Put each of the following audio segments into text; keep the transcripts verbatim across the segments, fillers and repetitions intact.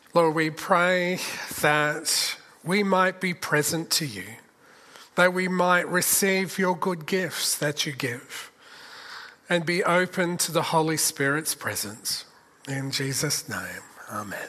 Lord, we pray that we might be present to you, that we might receive your good gifts that you give and be open to the Holy Spirit's presence. In Jesus' name, amen.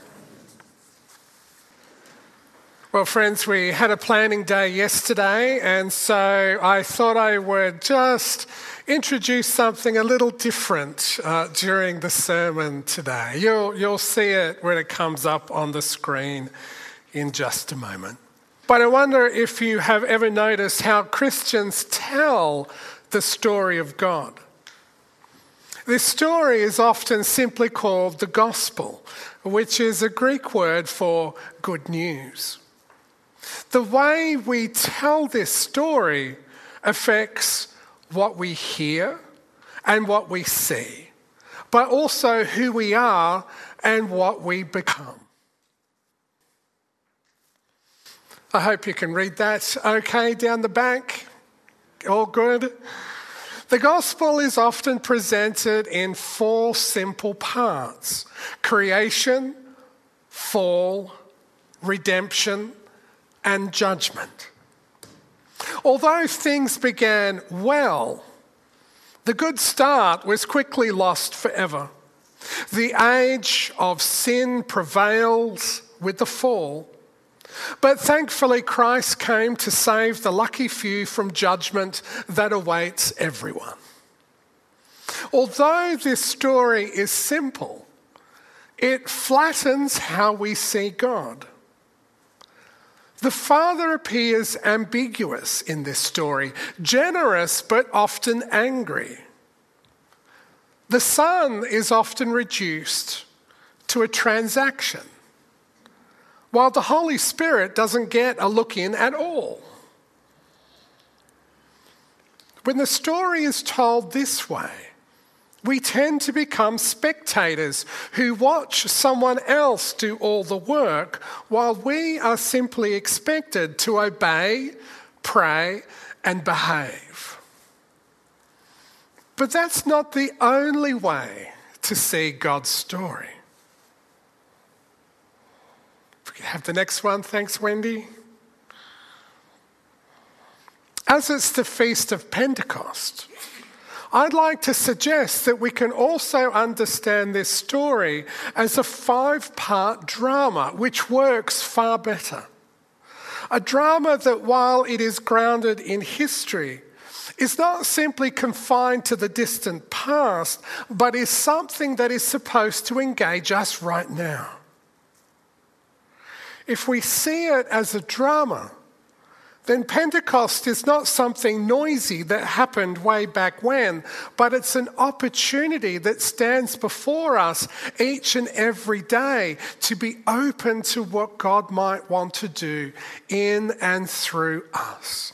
Well, friends, we had a planning day yesterday, and so I thought I would just introduce something a little different uh, during the sermon today. You'll, you'll see it when it comes up on the screen in just a moment. But I wonder if you have ever noticed how Christians tell the story of God. This story is often simply called the gospel, which is a Greek word for good news. The way we tell this story affects what we hear and what we see, but also who we are and what we become. I hope you can read that okay down the back. All good? The gospel is often presented in four simple parts: creation, fall, redemption, and judgment. Although things began well, the good start was quickly lost forever. The age of sin prevailed with the fall. But thankfully, Christ came to save the lucky few from judgment that awaits everyone. Although this story is simple, it flattens how we see God. The Father appears ambiguous in this story, generous but often angry. The Son is often reduced to a transaction, while the Holy Spirit doesn't get a look in at all. When the story is told this way, we tend to become spectators who watch someone else do all the work while we are simply expected to obey, pray, and behave. But that's not the only way to see God's story. If we could have the next one, thanks, Wendy. As it's the Feast of Pentecost, I'd like to suggest that we can also understand this story as a five-part drama, which works far better. A drama that, while it is grounded in history, is not simply confined to the distant past, but is something that is supposed to engage us right now. If we see it as a drama, then Pentecost is not something noisy that happened way back when, but it's an opportunity that stands before us each and every day to be open to what God might want to do in and through us.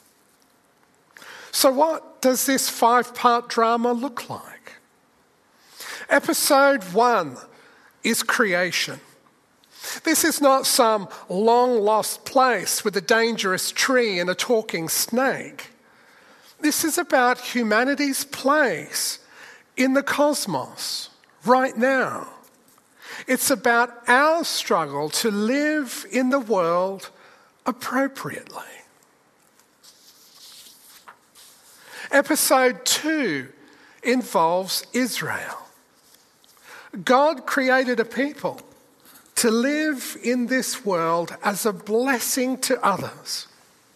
So what does this five-part drama look like? Episode one is creation. This is not some long-lost place with a dangerous tree and a talking snake. This is about humanity's place in the cosmos right now. It's about our struggle to live in the world appropriately. Episode two involves Israel. God created a people to live in this world as a blessing to others.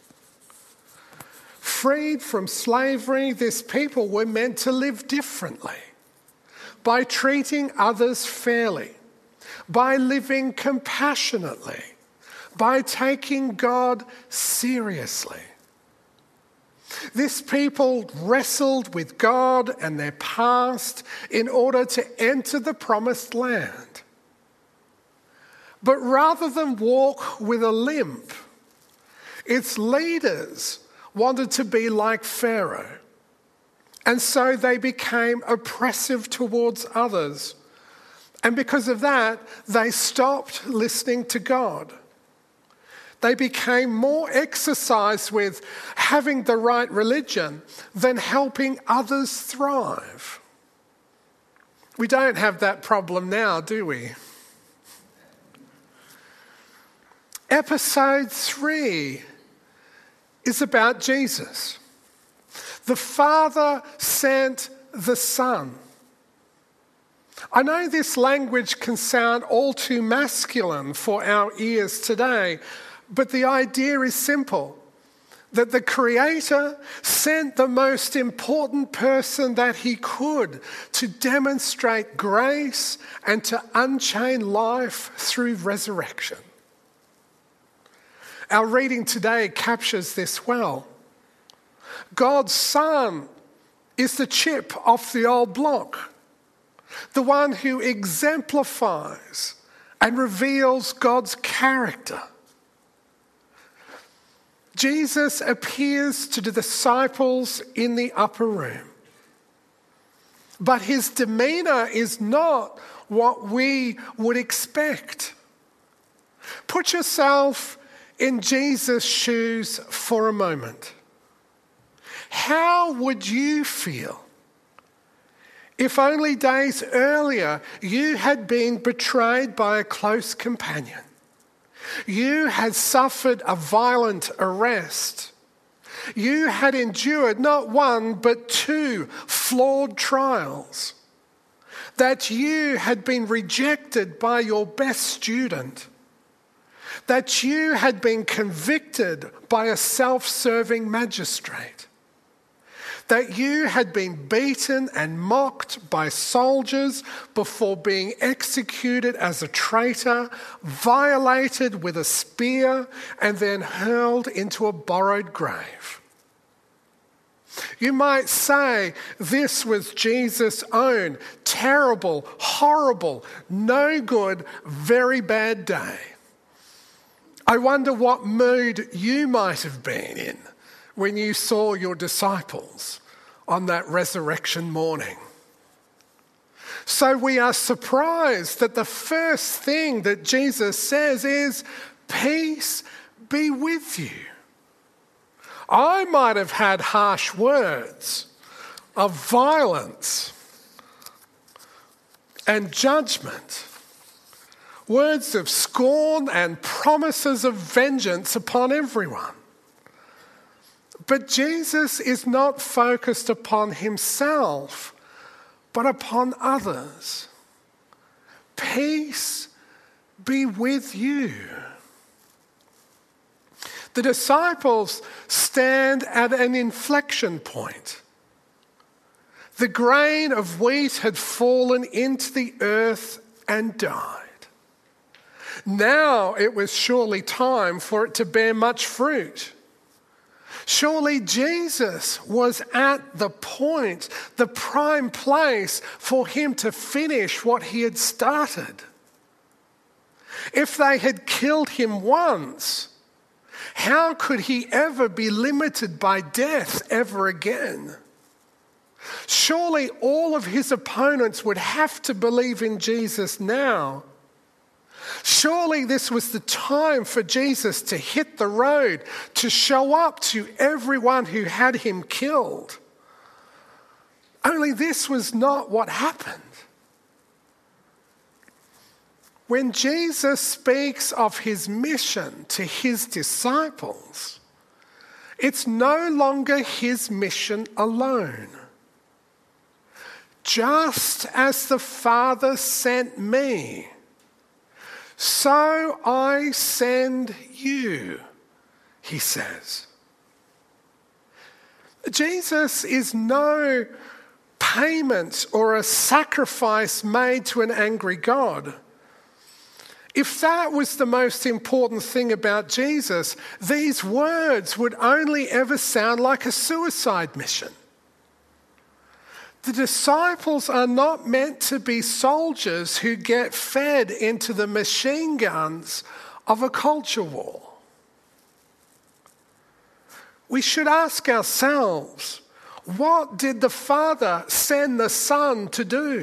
Freed from slavery, this people were meant to live differently by treating others fairly, by living compassionately, by taking God seriously. This people wrestled with God and their past in order to enter the promised land. But rather than walk with a limp, its leaders wanted to be like Pharaoh. And so they became oppressive towards others. And because of that, they stopped listening to God. They became more exercised with having the right religion than helping others thrive. We don't have that problem now, do we? Episode three is about Jesus. The Father sent the Son. I know this language can sound all too masculine for our ears today, but the idea is simple. That the Creator sent the most important person that he could to demonstrate grace and to unchain life through resurrection. Our reading today captures this well. God's Son is the chip off the old block, the one who exemplifies and reveals God's character. Jesus appears to the disciples in the upper room, but his demeanour is not what we would expect. Put yourself in Jesus' shoes for a moment. How would you feel if only days earlier you had been betrayed by a close companion? You had suffered a violent arrest. You had endured not one but two flawed trials. That you had been rejected by your best student. That you had been convicted by a self-serving magistrate. That you had been beaten and mocked by soldiers before being executed as a traitor, violated with a spear, and then hurled into a borrowed grave. You might say this was Jesus' own terrible, horrible, no good, very bad day. I wonder what mood you might have been in when you saw your disciples on that resurrection morning. So we are surprised that the first thing that Jesus says is, "Peace be with you." I might have had harsh words of violence and judgment, words of scorn and promises of vengeance upon everyone. But Jesus is not focused upon himself, but upon others. Peace be with you. The disciples stand at an inflection point. The grain of wheat had fallen into the earth and died. Now it was surely time for it to bear much fruit. Surely Jesus was at the point, the prime place for him to finish what he had started. If they had killed him once, how could he ever be limited by death ever again? Surely all of his opponents would have to believe in Jesus now. Surely this was the time for Jesus to hit the road, to show up to everyone who had him killed. Only this was not what happened. When Jesus speaks of his mission to his disciples, it's no longer his mission alone. Just as the Father sent me, so I send you, he says. Jesus is no payment or a sacrifice made to an angry God. If that was the most important thing about Jesus, these words would only ever sound like a suicide mission. The disciples are not meant to be soldiers who get fed into the machine guns of a culture war. We should ask ourselves, what did the Father send the Son to do?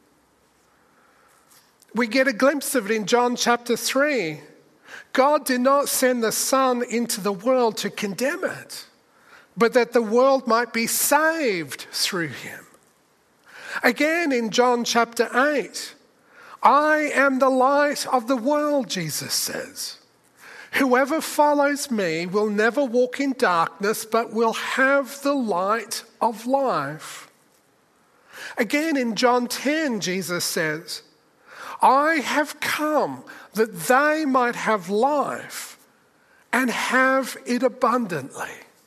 We get a glimpse of it in John chapter three. God did not send the Son into the world to condemn it, but that the world might be saved through him. Again in John chapter eight, I am the light of the world, Jesus says. Whoever follows me will never walk in darkness, but will have the light of life. Again, in John ten, Jesus says, I have come that they might have life and have it abundantly.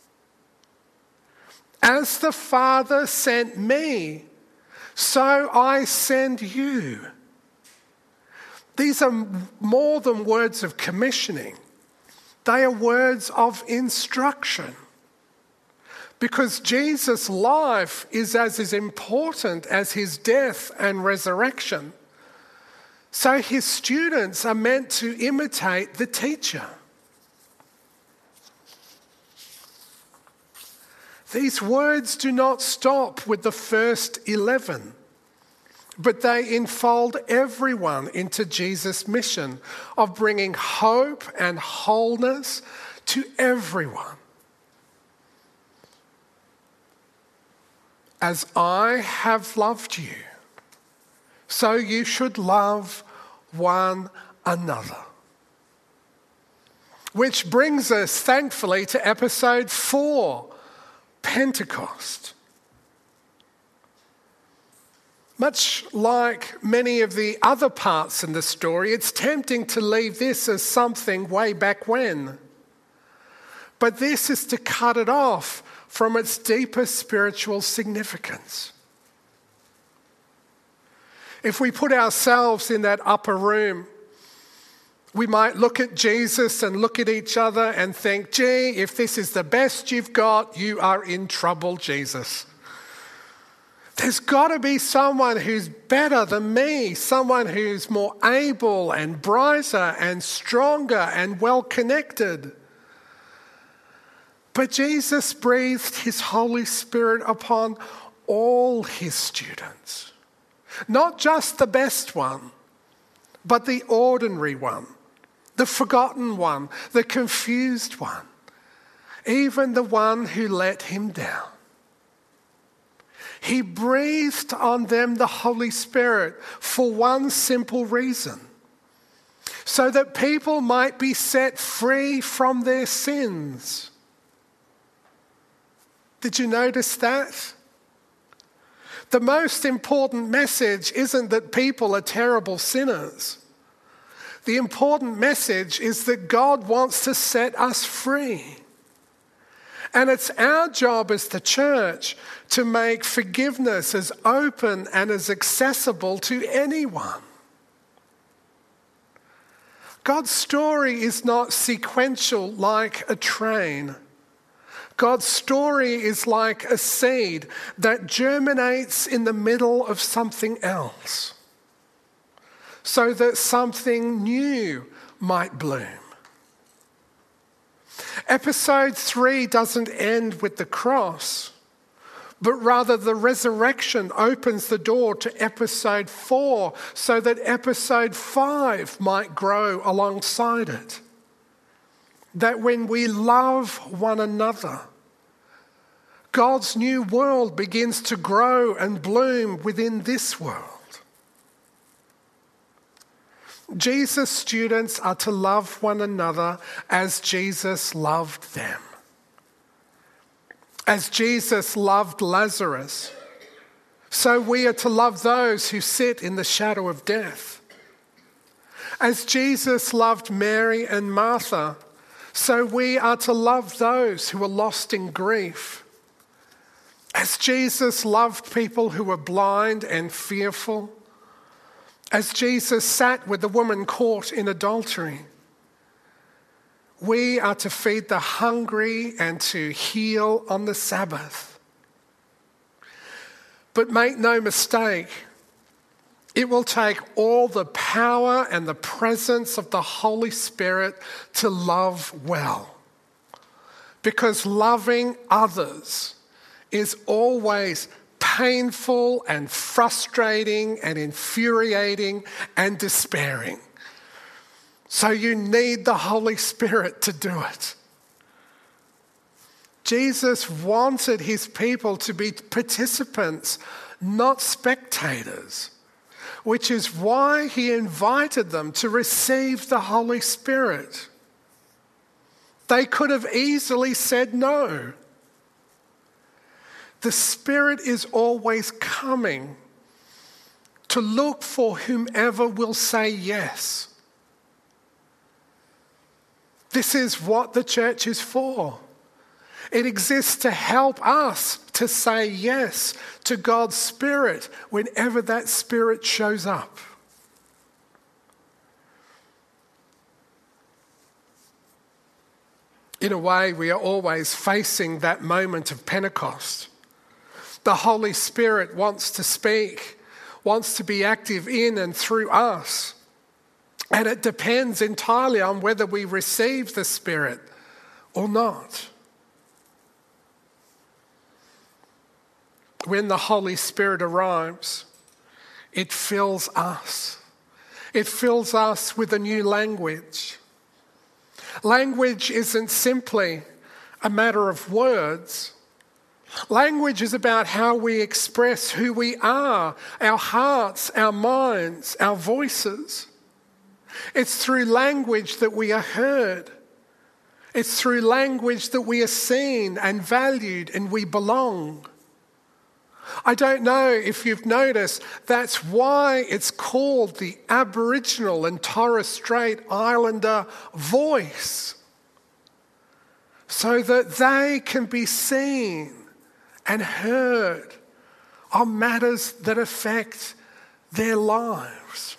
As the Father sent me, so I send you. These are more than words of commissioning. They are words of instruction. Because Jesus' life is as, as important as his death and resurrection. So his students are meant to imitate the teacher. These words do not stop with the first eleven, but they enfold everyone into Jesus' mission of bringing hope and wholeness to everyone. As I have loved you, so you should love one another. Which brings us, thankfully, to episode four, Pentecost. Much like many of the other parts in the story, it's tempting to leave this as something way back when. But this is to cut it off from its deeper spiritual significance. If we put ourselves in that upper room, we might look at Jesus and look at each other and think, gee, if this is the best you've got, you are in trouble, Jesus. There's got to be someone who's better than me, someone who's more able and brighter and stronger and well-connected. But Jesus breathed his Holy Spirit upon all his students. Not just the best one, but the ordinary one, the forgotten one, the confused one, even the one who let him down. He breathed on them the Holy Spirit for one simple reason, so that people might be set free from their sins. Did you notice that? The most important message isn't that people are terrible sinners. The important message is that God wants to set us free. And it's our job as the church to make forgiveness as open and as accessible to anyone. God's story is not sequential like a train. God's story is like a seed that germinates in the middle of something else, so that something new might bloom. Episode three doesn't end with the cross, but rather the resurrection opens the door to episode four so that episode five might grow alongside it. That when we love one another, God's new world begins to grow and bloom within this world. Jesus' students are to love one another as Jesus loved them. As Jesus loved Lazarus, so we are to love those who sit in the shadow of death. As Jesus loved Mary and Martha, so we are to love those who are lost in grief. As Jesus loved people who were blind and fearful, as Jesus sat with the woman caught in adultery, we are to feed the hungry and to heal on the Sabbath. But make no mistake, it will take all the power and the presence of the Holy Spirit to love well. Because loving others is always painful and frustrating and infuriating and despairing. So you need the Holy Spirit to do it. Jesus wanted his people to be participants, not spectators, which is why he invited them to receive the Holy Spirit. They could have easily said no. The Spirit is always coming to look for whomever will say yes. This is what the church is for. It exists to help us to say yes to God's Spirit whenever that Spirit shows up. In a way, we are always facing that moment of Pentecost. The Holy Spirit wants to speak, wants to be active in and through us. And it depends entirely on whether we receive the Spirit or not. When the Holy Spirit arrives, it fills us. It fills us with a new language. Language isn't simply a matter of words. Language is about how we express who we are, our hearts, our minds, our voices. It's through language that we are heard. It's through language that we are seen and valued and we belong. I don't know if you've noticed, that's why it's called the Aboriginal and Torres Strait Islander voice. So that they can be seen and heard on matters that affect their lives.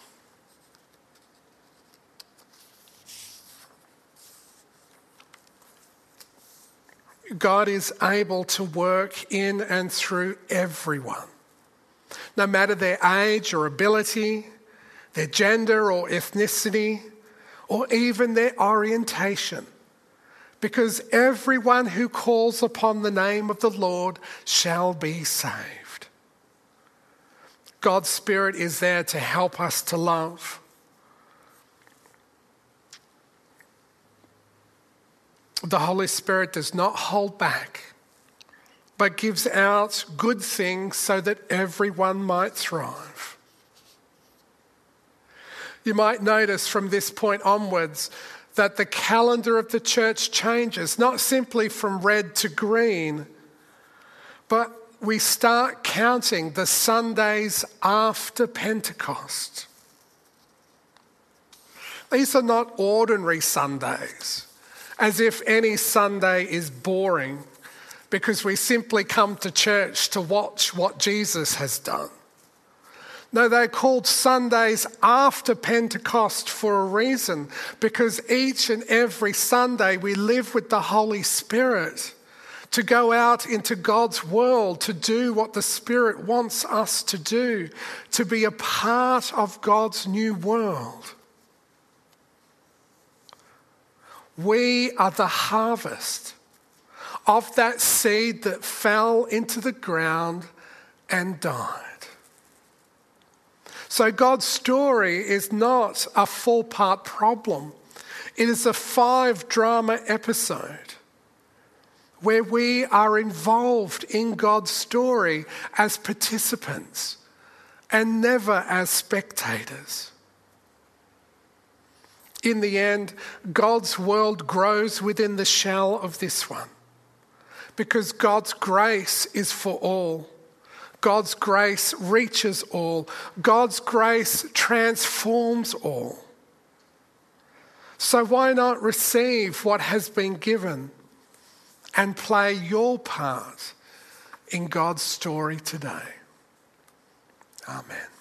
God is able to work in and through everyone, no matter their age or ability, their gender or ethnicity, or even their orientation, because everyone who calls upon the name of the Lord shall be saved. God's Spirit is there to help us to love. The Holy Spirit does not hold back, but gives out good things so that everyone might thrive. You might notice from this point onwards that the calendar of the church changes, not simply from red to green, but we start counting the Sundays after Pentecost. These are not ordinary Sundays, as if any Sunday is boring because we simply come to church to watch what Jesus has done. No, they're called Sundays after Pentecost for a reason, because each and every Sunday we live with the Holy Spirit to go out into God's world, to do what the Spirit wants us to do, to be a part of God's new world. We are the harvest of that seed that fell into the ground and died. So God's story is not a four-part problem. It is a five-drama episode where we are involved in God's story as participants and never as spectators. In the end, God's world grows within the shell of this one, because God's grace is for all. God's grace reaches all. God's grace transforms all. So why not receive what has been given and play your part in God's story today? Amen.